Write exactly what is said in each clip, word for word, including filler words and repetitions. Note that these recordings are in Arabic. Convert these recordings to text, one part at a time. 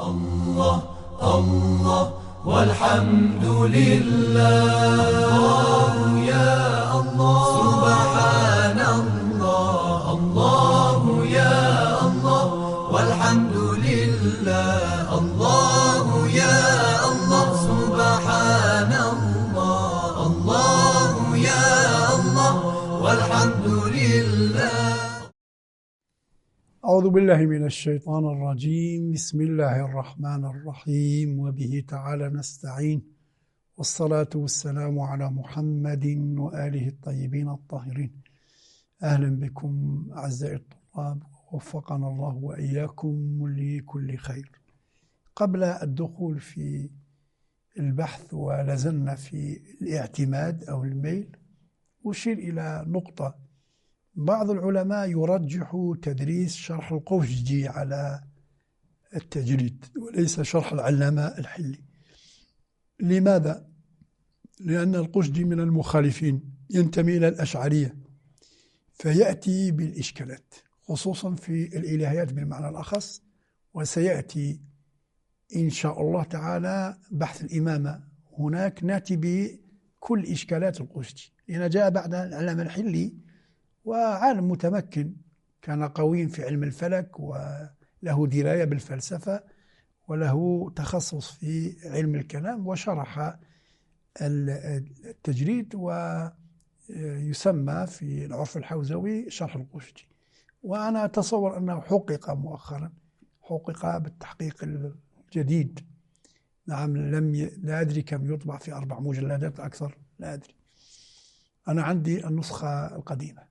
الله الله والحمد لله. الله يا الله سبحان الله. الله يا الله والحمد لله. الله يا الله سبحان الله. الله يا الله والحمد لله. أعوذ بالله من الشيطان الرجيم. بسم الله الرحمن الرحيم، وبه تعالى نستعين، والصلاة والسلام على محمد وآله الطيبين الطاهرين. أهلا بكم أعزائي الطلاب، وفقنا الله وإياكم لكل خير. قبل الدخول في البحث ولازلنا في الاعتماد أو الميل، أشير إلى نقطة. بعض العلماء يرجح تدريس شرح القوشجي على التجريد وليس شرح العلامة الحلي. لماذا؟ لأن القوشجي من المخالفين، ينتمي إلى الأشعرية، فيأتي بالإشكالات خصوصا في الإلهيات بالمعنى الأخص، وسيأتي إن شاء الله تعالى بحث الإمامة. هناك نأتي بكل إشكالات القوشجي، لأن جاء بعد العلامة الحلي وعالم متمكن، كان قوي في علم الفلك وله دراية بالفلسفة وله تخصص في علم الكلام، وشرح التجريد ويسمى في العرف الحوزوي شرح القوشجي. وأنا أتصور أنه حقق مؤخرا، حقق بالتحقيق الجديد. نعم، لم ي... لا أدري كم يطبع، في أربع مجلدات أكثر، لا أدري. أنا عندي النسخة القديمة.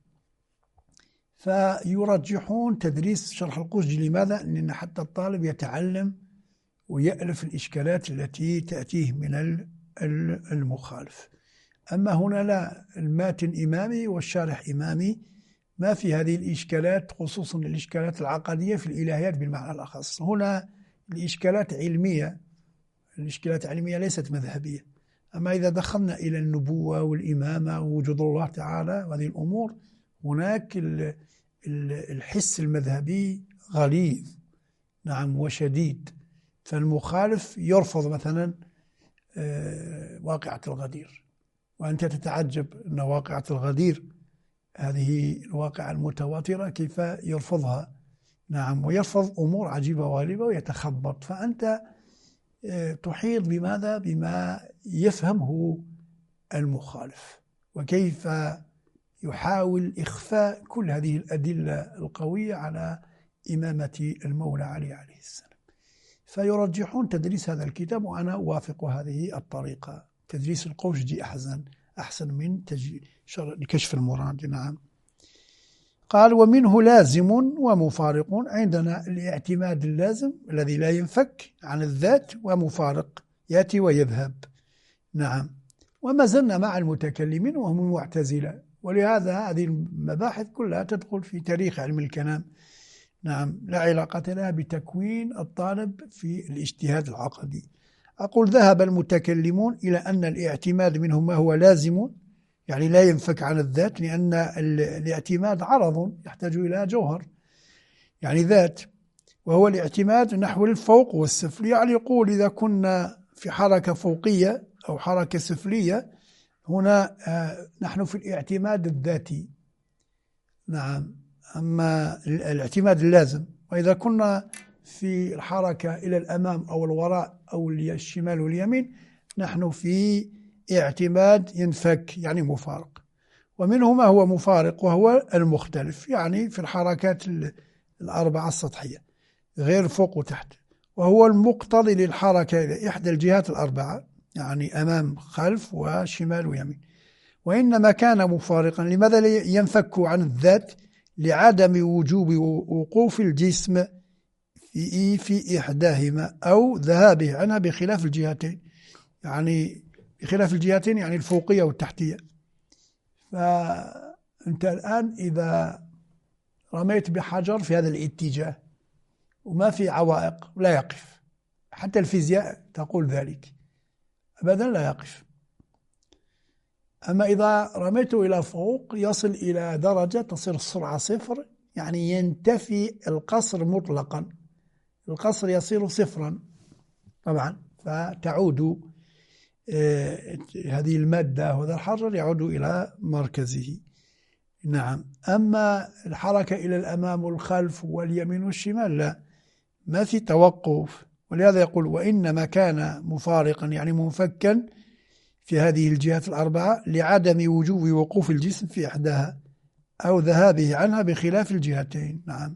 فيرجحون تدريس شرح القوشجي. لماذا؟ لأن حتى الطالب يتعلم ويألف الإشكالات التي تأتيه من المخالف. أما هنا لا، الماتن إمامي والشارح إمامي، ما في هذه الإشكالات، خصوصا الإشكالات العقدية في الإلهيات بالمعنى الأخص. هنا الإشكالات علمية، الإشكالات علمية ليست مذهبية. أما إذا دخلنا إلى النبوة والإمامة ووجود الله تعالى وهذه الأمور، هناك الحس المذهبي غليظ، نعم، وشديد. فالمخالف يرفض مثلا واقعة الغدير، وأنت تتعجب أن واقعة الغدير هذه الواقعة المتواترة كيف يرفضها، نعم، ويرفض أمور عجيبة وغريبة ويتخبط. فأنت تحيط بماذا؟ بما يفهمه المخالف، وكيف يحاول إخفاء كل هذه الأدلة القوية على إمامة المولى علي عليه السلام. فيرجحون تدريس هذا الكتاب، وأنا أوافق هذه الطريقة. تدريس القوشجي أحسن أحسن من كشف المراد. نعم. قال: ومنه لازم ومفارق. عندنا الاعتماد اللازم الذي لا ينفك عن الذات، ومفارق يأتي ويذهب. نعم. وما زلنا مع المتكلمين وهم المعتزلة، ولهذا هذه المباحث كلها تدخل في تاريخ علم الكلام. نعم، لا علاقة لها بتكوين الطالب في الاجتهاد العقدي. أقول: ذهب المتكلمون إلى أن الاعتماد منهم ما هو لازم، يعني لا ينفك عن الذات، لأن الاعتماد عرض يحتاج إلى جوهر، يعني ذات، وهو الاعتماد نحو الفوق والسفل. يعني يقول إذا كنا في حركة فوقية أو حركة سفلية، هنا نحن في الاعتماد الذاتي. نعم. أما الاعتماد اللازم، وإذا كنا في الحركة إلى الأمام أو الوراء أو الشمال واليمين، نحن في اعتماد ينفك، يعني مفارق. ومنه ما هو مفارق وهو المختلف، يعني في الحركات الأربعة السطحية غير فوق وتحت، وهو المقتضي للحركة إلى إحدى الجهات الأربعة، يعني أمام خلف وشمال ويمين. وإنما كان مفارقا. لماذا ينفك عن الذات؟ لعدم وجوب وقوف الجسم في في إحداهما أو ذهابه عنها بخلاف الجهتين، يعني بخلاف الجهتين يعني الفوقية والتحتية. فأنت الآن إذا رميت بحجر في هذا الاتجاه وما في عوائق لا يقف، حتى الفيزياء تقول ذلك، أبدا لا يقف. أما إذا رميته إلى فوق يصل إلى درجة تصير السرعة صفر، يعني ينتفي القصر مطلقا، القصر يصير صفرا طبعا، فتعود هذه المادة وهذا الحجر يعود إلى مركزه. نعم. أما الحركة إلى الأمام والخلف واليمين والشمال لا، ما في توقف. ولهذا يقول وإنما كان مفارقا يعني منفكا في هذه الجهات الأربعة لعدم وجوب وقوف الجسم في إحداها أو ذهابه عنها بخلاف الجهتين. نعم.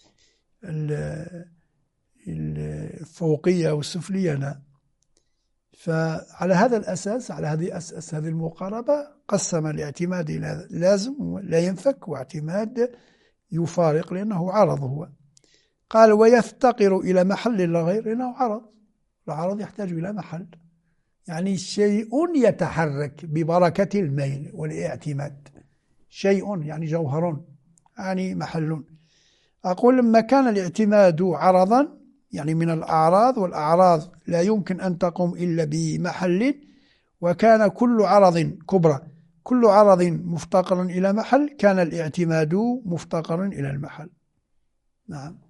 الفوقية والسفلية لا. فعلى هذا الأساس، على هذه أساس هذه المقاربة، قسم الاعتماد إلى لازم لا ينفك واعتماد يفارق لأنه عرض. هو قال ويفتقر إلى محل لا غير لأنه عرض، العرض يحتاج إلى محل، يعني شيء يتحرك ببركة الميل والاعتماد، شيء يعني جوهر يعني محل. أقول لما كان الاعتماد عرضا يعني من الأعراض، والأعراض لا يمكن أن تقوم إلا بمحل، وكان كل عرض كبرى كل عرض مفتقرا إلى محل، كان الاعتماد مفتقرا إلى المحل. نعم.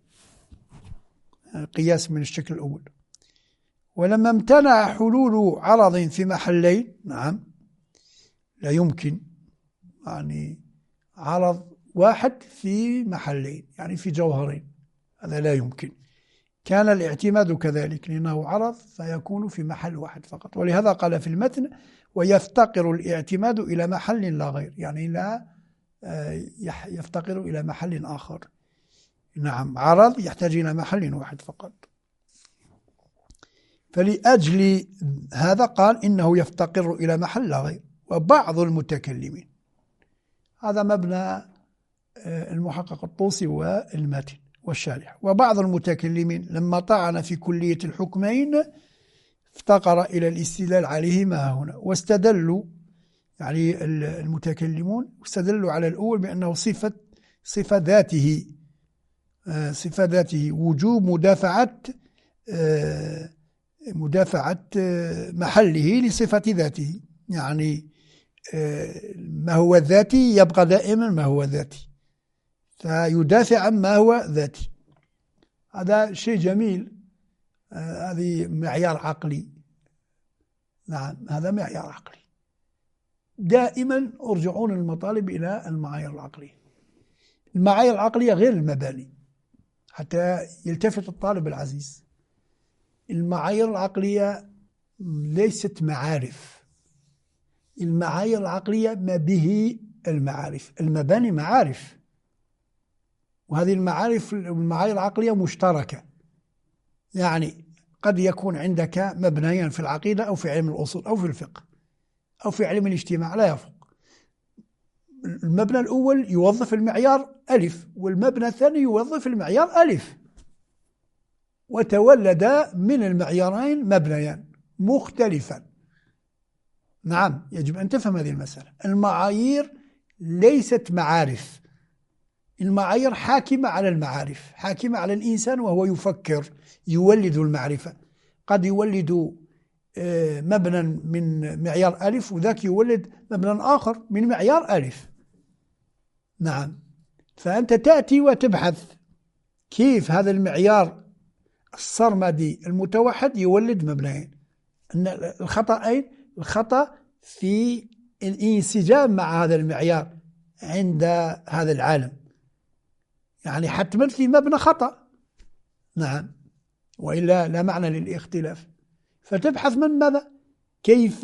قياس من الشكل الأول. ولما امتنع حلول عرض في محلين، نعم لا يمكن، يعني عرض واحد في محلين يعني في جوهرين، هذا لا يمكن. كان الاعتماد كذلك لأنه عرض فيكون في محل واحد فقط. ولهذا قال في المتن ويفتقر الاعتماد إلى محل لا غير، يعني لا يفتقر إلى محل آخر. نعم. عرض يحتاج إلى محل واحد فقط. فلأجل هذا قال إنه يفتقر إلى محل لا غير. وبعض المتكلمين، هذا مبنى المحقق الطوسي والماتن والشارح، وبعض المتكلمين لما طعن في كلية الحكمين افتقر إلى الاستدلال عليهما هنا، واستدلوا يعني المتكلمون استدلوا على الأول بأنه صفة صفة ذاته صفة ذاته وجوب مدافعة مدافعة محله لصفة ذاته، يعني ما هو ذاتي يبقى دائما ما هو ذاتي، فيدافع عن ما هو ذاتي. هذا شيء جميل، هذه معيار عقلي. نعم هذا معيار عقلي. دائما ارجعون المطالب إلى المعايير العقلية. المعايير العقلية غير المباني، حتى يلتفت الطالب العزيز. المعايير العقلية ليست معارف، المعايير العقلية ما به المعارف. المباني معارف، وهذه المعارف المعايير العقلية مشتركة، يعني قد يكون عندك مبنيان في العقيدة أو في علم الأصول أو في الفقه أو في علم الاجتماع لا يفرق. المبنى الأول يوظف المعيار ألف، والمبنى الثاني يوظف المعيار ألف، وتولد من المعيارين مبنيان مختلفان. نعم يجب أن تفهم هذه المسألة. المعايير ليست معارف، المعايير حاكمة على المعارف، حاكمة على الإنسان وهو يفكر يولد المعرفة. قد يولد مبنى من معيار ألف وذاك يولد مبنى آخر من معيار ألف. نعم. فأنت تأتي وتبحث كيف هذا المعيار السرمدي المتوحد يولد مبنيين. أن الخطأ أين؟ الخطأ في الانسجام مع هذا المعيار عند هذا العالم، يعني حتما في مبنى خطأ. نعم. وإلا لا معنى للاختلاف. فتبحث من ماذا؟ كيف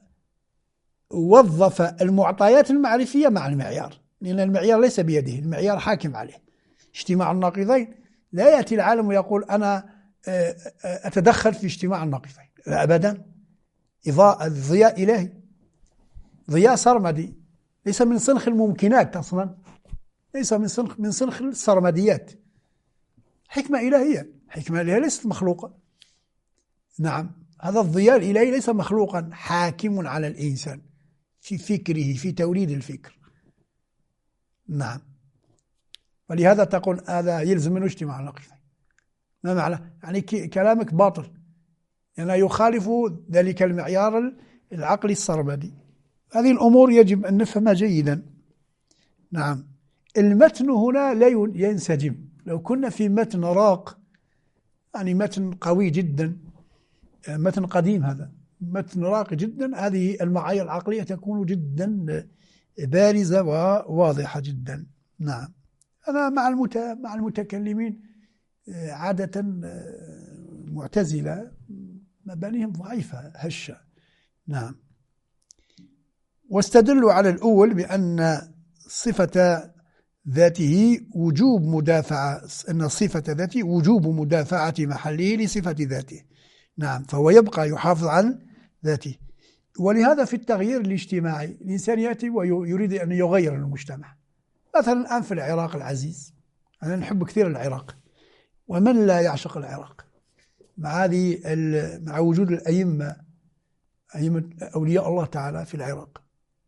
وظف المعطيات المعرفية مع المعيار، لأن المعيار ليس بيده، المعيار حاكم عليه. اجتماع الناقضين، لا يأتي العالم ويقول أنا أتدخل في اجتماع الناقضين، لا أبدا. إضاءة ضياء إلهي، ضياء سرمدي، ليس من سنخ الممكنات أصلا، ليس من سنخ من سنخ السرمديات. حكمة إلهية، حكمة إلهية ليست مخلوقة. نعم. هذا الضياء الإلهي ليس مخلوقا، حاكم على الإنسان في فكره، في توليد الفكر. نعم. ولهذا تقول هذا يلزم منه اجتماع الناقضين. ما معنى؟ يعني كلامك باطل، يعني يخالف ذلك المعيار العقلي السرمدي. هذه الأمور يجب أن نفهمها جيدا. نعم. المتن هنا لا ينسجم. لو كنا في متن راق يعني متن قوي جدا، متن قديم، هذا متن راقي جدا. هذه المعايير العقلية تكون جدا بارزة وواضحة جدا. نعم. أنا مع المت... مع المتكلمين عادة معتزلة، مبانيهم ضعيفة هشة. نعم. واستدلوا على الأول بأن صفة ذاته وجوب مدافعة، أن صفة ذاته وجوب مدافعة محله لصفة ذاته. نعم. فهو يبقى يحافظ عن ذاته. ولهذا في التغيير الاجتماعي الإنسان يأتي ويريد أن يغير المجتمع. مثلا الآن في العراق العزيز، أنا نحب كثير العراق، ومن لا يعشق العراق مع هذه مع وجود الأئمة، أئمة أولياء الله تعالى في العراق.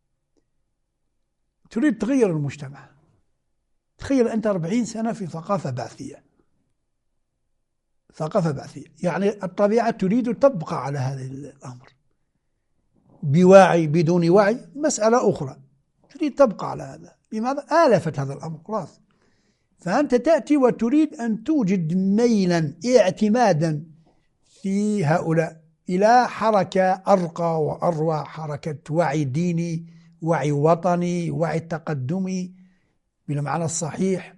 تريد تغير المجتمع. تخيل أنت أربعين سنة في ثقافة بعثية، ثقافة بعثية، يعني الطبيعة تريد تبقى على هذا الأمر بوعي بدون وعي، مسألة أخرى، تريد تبقى على هذا. لماذا؟ آلفت هذا الأمر خلاص. فأنت تأتي وتريد أن توجد ميلا اعتمادا في هؤلاء إلى حركة أرقى وأروع، حركة وعي ديني، وعي وطني، وعي تقدمي بالمعنى الصحيح.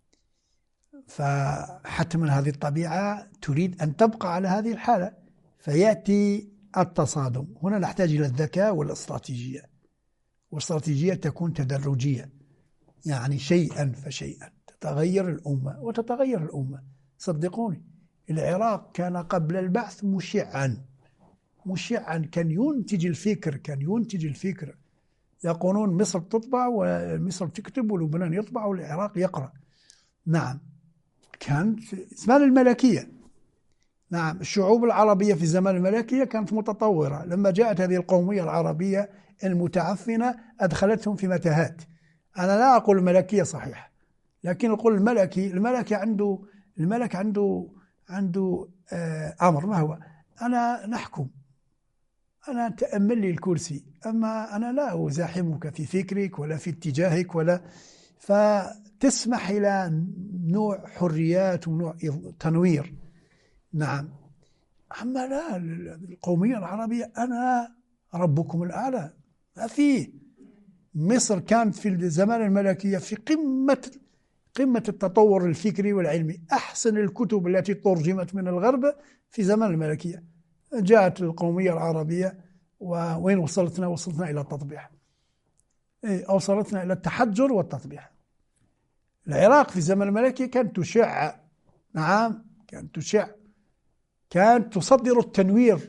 فحتما هذه الطبيعة تريد أن تبقى على هذه الحالة، فيأتي التصادم. هنا نحتاج إلى الذكاء والاستراتيجية، والاستراتيجية تكون تدرجية، يعني شيئا فشيئا تتغير الأمة وتتغير الأمة. صدقوني العراق كان قبل البعث مشعا مشعا كان ينتج الفكر، كان ينتج الفكر. يقولون مصر تطبع ومصر تكتب ولبنان يطبع والعراق يقرأ. نعم. كان في زمان الملكية. نعم. الشعوب العربية في زمان الملكية كانت متطورة. لما جاءت هذه القومية العربية المتعفنة أدخلتهم في متاهات. أنا لا أقول الملكية صحيح، لكن أقول الملكي الملكي عنده الملك عنده عنده آه أمر. ما هو؟ أنا نحكم، أنا تأمل لي الكرسي، أما أنا لا أزاحمك في فكرك ولا في اتجاهك، ولا فتسمح إلى نوع حريات ونوع تنوير. نعم. أما لا، القومية العربية أنا ربكم الأعلى، ما فيه. مصر كانت في الزمان الملكية في قمة قمة التطور الفكري والعلمي. أحسن الكتب التي ترجمت من الغرب في زمان الملكية. جاءت القومية العربية ووين وصلتنا؟ وصلتنا إلى التطبيع، إيه، أوصلتنا إلى التحجر والتطبيع. العراق في زمن الملكي كانت تشع، نعم، كانت تشع، كانت تصدر التنوير.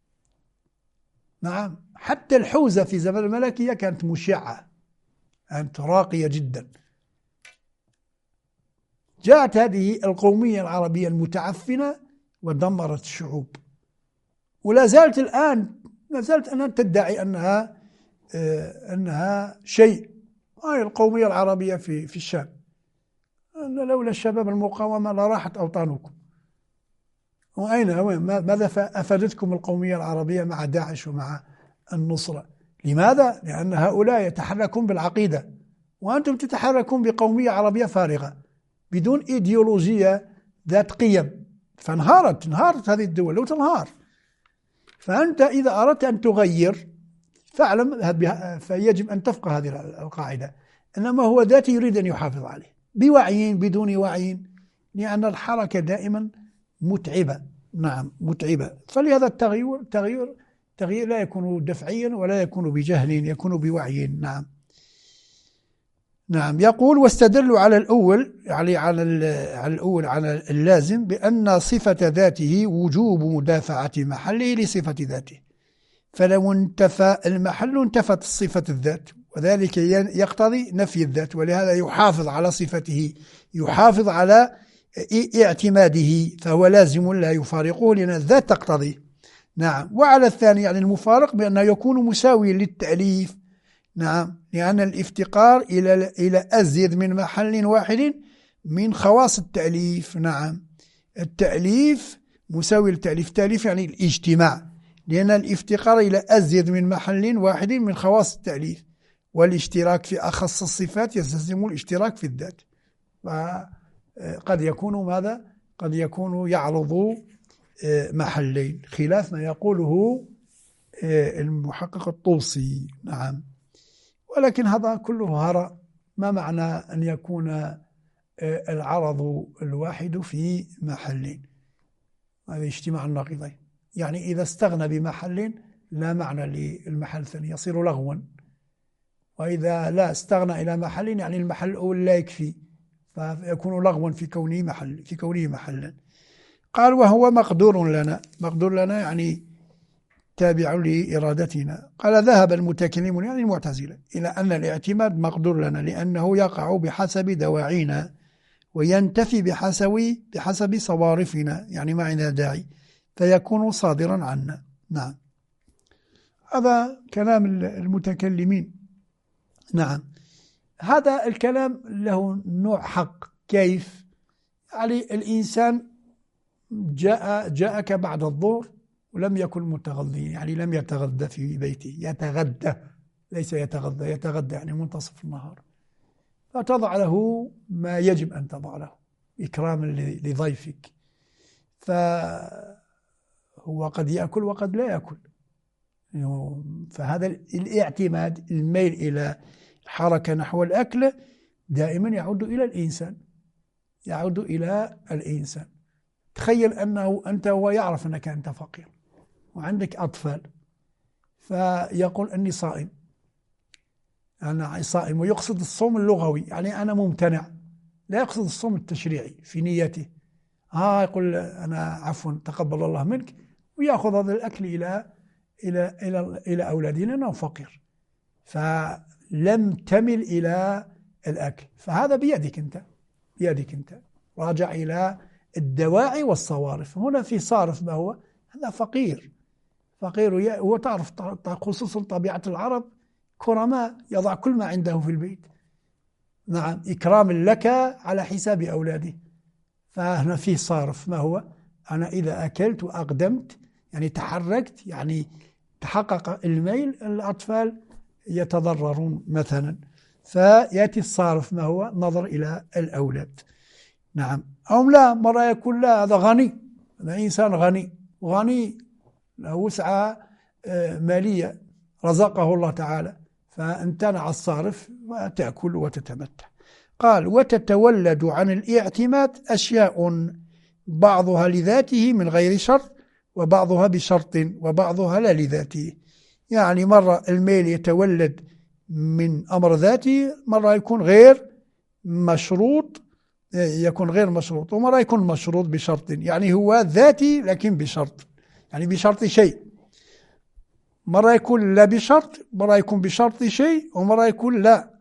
نعم. حتى الحوزة في زمن الملكية كانت مشعة، كانت راقية جدا. جاءت هذه القومية العربية المتعفنة ودمرت الشعوب، ولا زالت الآن لا زالت أنها تدعي أنها آه أنها شيء. هاي القومية العربية في في الشام، لولا الشباب المقاومة لراحت أوطانكم. وأين ماذا أفادتكم القومية العربية مع داعش ومع النصرة؟ لماذا؟ لأن هؤلاء يتحركون بالعقيدة، وأنتم تتحركون بقومية عربية فارغة بدون إيديولوجية ذات قيم. فانهارت انهارت هذه الدول لو تنهار. فأنت إذا أردت أن تغير فاعلم فيجب أن تفقه هذه القاعدة، إنما هو ذاتي يريد أن يحافظ عليه بوعي بدون وعي، لأن الحركة دائما متعبة. نعم، متعبة. فلهذا التغيير التغيير التغيير لا يكون دفعيا ولا يكون بجهل، يكون بوعي. نعم. نعم. يقول واستدلوا على الأول، يعني على على الأول على اللازم بأن صفة ذاته وجوب مدافعة محله لصفة ذاته، فلو انتفى المحل انتفت صفة الذات، وذلك يقتضي نفي الذات، ولهذا يحافظ على صفته، يحافظ على اعتماده، فهو لازم لا يفارقه لأن الذات تقتضيه. نعم. وعلى الثاني يعني المفارق بأنه يكون مساوي للتأليف. نعم. لأن الافتقار إلى إلى أزيد من محل واحد من خواص التأليف. نعم. التأليف مساوي للتأليف، التأليف يعني الاجتماع، لأن الافتقار إلى أزيد من محل واحد من خواص التأليف، والاشتراك في أخص الصفات يستلزم الاشتراك في الذات. قد يكون ماذا قد يكون يعرض محلين خلاف ما يقوله المحقق الطوسي. نعم. ولكن هذا كله هراء. ما معنى أن يكون العرض الواحد في محلين؟ هذا اجتماع الناقضين. يعني إذا استغنى بمحل لا معنى للمحل الثاني، يصير لغوا. وإذا لا استغنى إلى محل يعني المحل الأول لا يكفي، فيكون لغوا في كونه محل في كونه محلا. قال وهو مقدور لنا. مقدور لنا يعني تابع لإرادتنا. قال ذهب المتكلمون يعني المعتزلة إلى أن الاعتماد مقدور لنا لأنه يقع بحسب دواعينا وينتفي بحسب بحسب صوارفنا، يعني ما عندنا داعي، فيكون صادرا عنا. نعم. هذا كلام المتكلمين. نعم. هذا الكلام له نوع حق. كيف؟ يعني الإنسان جاء جاءك بعد الظهر ولم يكن متغذيا، يعني لم يتغذى في بيته، يتغدى ليس يتغذى، يتغدى يعني منتصف النهار، فتضع له ما يجب أن تضع له إكراما لضيفك، فهو قد يأكل وقد لا يأكل. فهذا الاعتماد، الميل إلى الحركة نحو الأكل دائما يعود إلى الإنسان، يعود إلى الإنسان. تخيل أنه أنت هو يعرف أنك أنت فقير وعندك أطفال، فيقول أني صائم، أنا صائم، ويقصد الصوم اللغوي، يعني أنا ممتنع، لا يقصد الصوم التشريعي في نيته. ها يقول أنا عفوا تقبل الله منك، ويأخذ هذا الأكل إلى إلى إلى إلى أولاده لأنه فقير، فلم تمل إلى الأكل. فهذا بيدك أنت، بيدك أنت. راجع إلى الدواعي والصوارف. هنا في صارف، ما هو هذا فقير، فقير. وتعرف خصوصا طبيعة العرب كرماء، يضع كل ما عنده في البيت. نعم، إكرام لك على حساب أولاده. فهنا في صارف، ما هو أنا إذا أكلت وأقدمت يعني تحركت، يعني تحقق الميل، الأطفال يتضررون مثلا، فيأتي الصارف ما هو نظر إلى الأولاد. نعم. أو لا، مرة يكون لا، هذا غني، هذا إنسان غني، غني له وسعة مالية رزقه الله تعالى، فامتنع الصارف وتأكل وتتمتع. قال وتتولد عن الاعتماد أشياء بعضها لذاته من غير شرط وبعضها بشرط وبعضها لا لذاته. يعني مرة الميل يتولد من أمر ذاتي، مرة يكون غير مشروط، يكون غير مشروط، ومرة يكون مشروط بشرط، يعني هو ذاتي لكن بشرط، يعني بشرط شيء. مرة يكون لا بشرط، مرة يكون بشرط شيء، ومرة يكون لا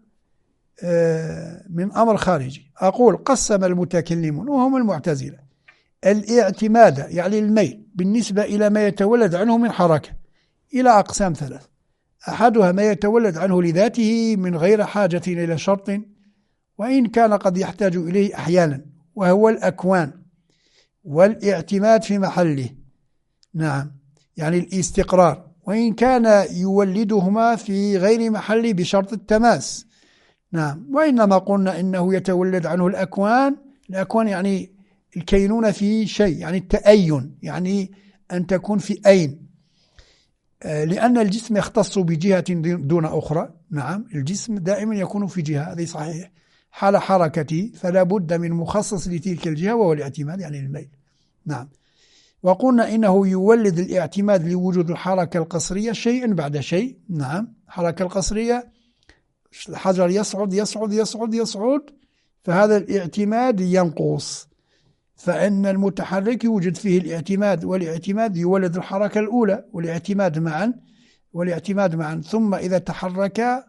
من أمر خارجي. أقول قسم المتكلمون وهم المعتزلة الاعتماد يعني الميل بالنسبة إلى ما يتولد عنه من حركة إلى أقسام ثلاث. أحدها ما يتولد عنه لذاته من غير حاجة إلى شرط، وإن كان قد يحتاج إليه أحيانا، وهو الأكوان والاعتماد في محله. نعم، يعني الاستقرار، وإن كان يولدهما في غير محله بشرط التماس. نعم. وإنما قلنا إنه يتولد عنه الأكوان. الأكوان يعني الكينونة في شيء، يعني التأين، يعني أن تكون في أين، لأن الجسم يختص بجهة دون أخرى. نعم، الجسم دائما يكون في جهة، هذه صحيح، حال حركته، فلا بد من مخصص لتلك الجهة وهو الاعتماد يعني الميل. نعم. وقلنا إنه يولد الاعتماد لوجود الحركة القصرية شيئا بعد شيء. نعم، الحركة القصرية الحجر يصعد يصعد يصعد يصعد، فهذا الاعتماد ينقص، فإن المتحرك يوجد فيه الاعتماد، والاعتماد يولد الحركة الأولى والاعتماد معا والاعتماد معا ثم إذا تحرك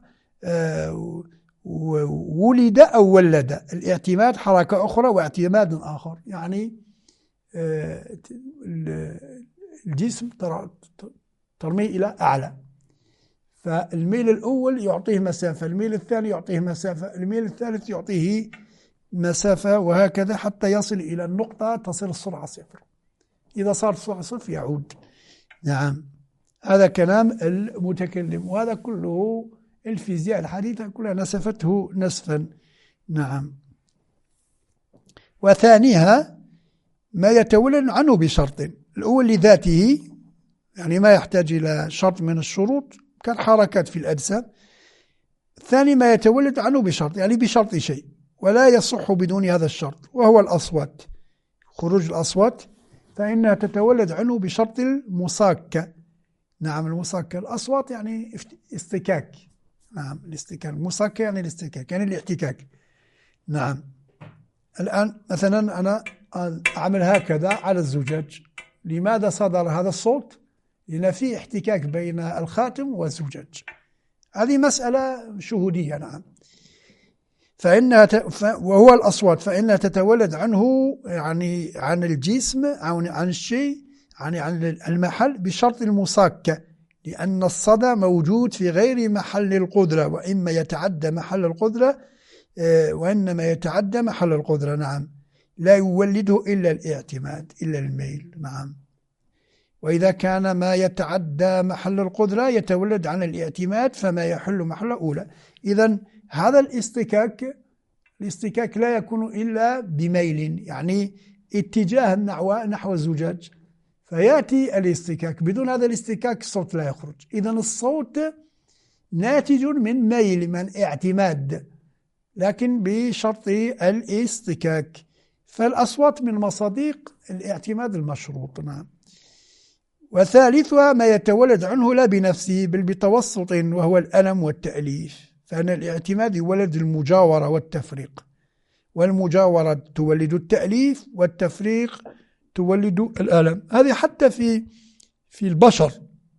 ولد أو ولد الاعتماد حركة أخرى واعتماد آخر. يعني الجسم ترمي إلى أعلى، فالميل الأول يعطيه مسافة، الميل الثاني يعطيه مسافة، الميل الثالث يعطيه مسافة، وهكذا حتى يصل إلى النقطة تصل السرعة صفر. إذا صار السرعة صفر يعود. نعم، هذا كلام المتكلم، وهذا كله الفيزياء الحديثة كلها نسفته نسفا. نعم. وثانيها ما يتولد عنه بشرط. الأول لذاته، يعني ما يحتاج إلى شرط من الشروط كالحركات في الأجسام. الثاني ما يتولد عنه بشرط، يعني بشرط شيء ولا يصح بدون هذا الشرط، وهو الأصوات. خروج الأصوات فإنها تتولد عنه بشرط المصاكة. نعم، المصاكة. الأصوات يعني استكاك. نعم، الاستكاك. المصاكة يعني الاستكاك، يعني الاحتكاك. نعم. الآن مثلا أنا أعمل هكذا على الزجاج، لماذا صدر هذا الصوت؟ لأن في احتكاك بين الخاتم والزجاج. هذه مسألة شهودية. نعم. فإنها ت... ف... وهو الأصوات فإنها تتولد عنه، يعني عن الجسم، عن, عن الشيء، يعني عن المحل بشرط المصاكة، لأن الصدى موجود في غير محل القدرة، وإما يتعدى محل القدرة وإنما يتعدى محل القدرة. نعم. لا يولده إلا الاعتماد، إلا الميل. نعم. وإذا كان ما يتعدى محل القدرة يتولد عن الاعتماد، فما يحل محل أولى. إذن هذا الاستكاك الاستكاك لا يكون إلا بميل، يعني اتجاه نحو نحو الزجاج، فيأتي الاستكاك. بدون هذا الاستكاك الصوت لا يخرج. إذن الصوت ناتج من ميل، من اعتماد، لكن بشرط الاستكاك. فالأصوات من مصادق الاعتماد المشروط. نعم. وثالثها ما يتولد عنه لا بنفسه بل بتوسط، وهو الألم والتأليف. فإن الاعتماد يولد المجاورة والتفريق، والمجاورة تولد التأليف، والتفريق تولد الألم. هذه حتى في في البشر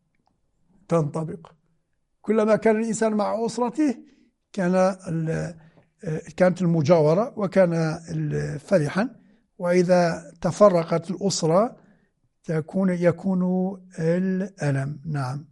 تنطبق. كلما كان الإنسان مع أسرته كان كانت المجاورة وكان فرحا، وإذا تفرقت الأسرة تكون يكون الألم. نعم.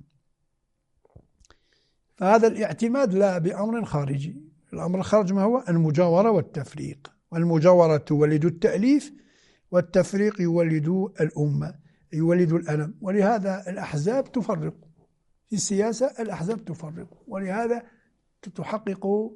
فهذا الاعتماد لا بأمر خارجي. الأمر الخارجي ما هو؟ المجاورة والتفريق. والمجاورة تولد التأليف، والتفريق يولد الأمة، يولد الألم. ولهذا الأحزاب تفرق في السياسة، الأحزاب تفرق، ولهذا تحقق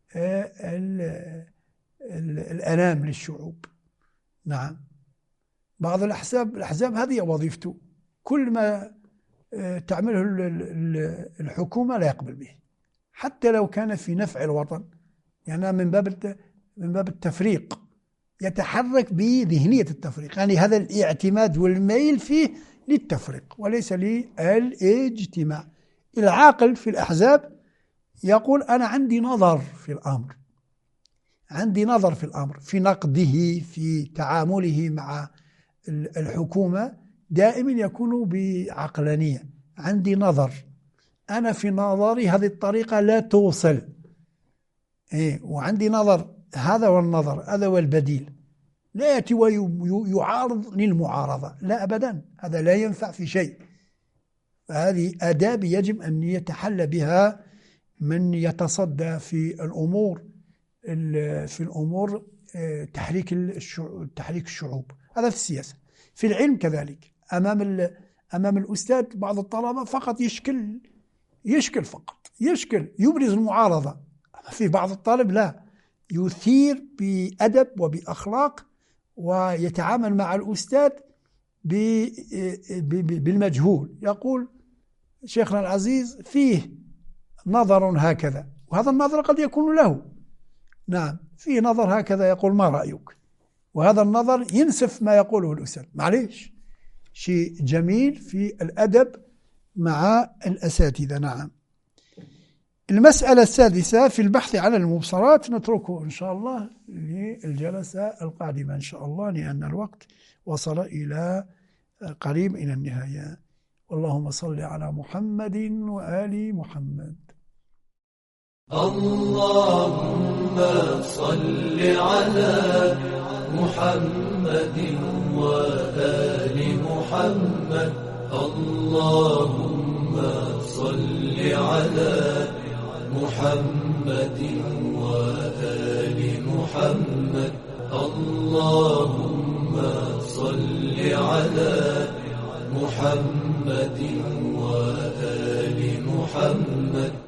الألام للشعوب. نعم. بعض الأحزاب الأحزاب هذه وظيفته، كل ما تعمله الحكومة لا يقبل به، حتى لو كان في نفع الوطن، يعني من باب من باب التفريق، يتحرك بذهنية التفريق، يعني هذا الاعتماد والميل فيه للتفريق وليس للاجتماع. العاقل في الأحزاب يقول أنا عندي نظر في الأمر، عندي نظر في الأمر، في نقده، في تعامله مع الحكومة، دائما يكون بعقلانية. عندي نظر، أنا في نظري هذه الطريقة لا توصل، إيه، وعندي نظر، هذا هو النظر، هذا هو البديل. لا يأتي ويعارض للمعارضة، لا أبدا، هذا لا ينفع في شيء. فهذه آداب يجب أن يتحلى بها من يتصدى في الأمور في الأمور تحريك الشعوب تحريك الشعوب. هذا في السياسة. في العلم كذلك، أمام أمام الأستاذ بعض الطلبة فقط يشكل يشكل فقط يشكل يبرز المعارضة. في بعض الطالب لا، يثير بأدب وبأخلاق ويتعامل مع الأستاذ بالمجهول. يقول شيخنا العزيز فيه نظر هكذا، وهذا النظر قد يكون له. نعم، فيه نظر هكذا، يقول ما رأيك؟ وهذا النظر ينسف ما يقوله الأستاذ. معليش، شيء جميل في الأدب مع الأساتذة. نعم. المسألة السادسة في البحث عن المبصرات، نتركه إن شاء الله للجلسة القادمة إن شاء الله، لأن الوقت وصل إلى قريب إلى النهاية. اللهم صل على محمد وآل محمد. اللهم صل على محمد وآل محمد. اللهم صل على محمد وآل محمد. اللهم صل على محمد وآل محمد.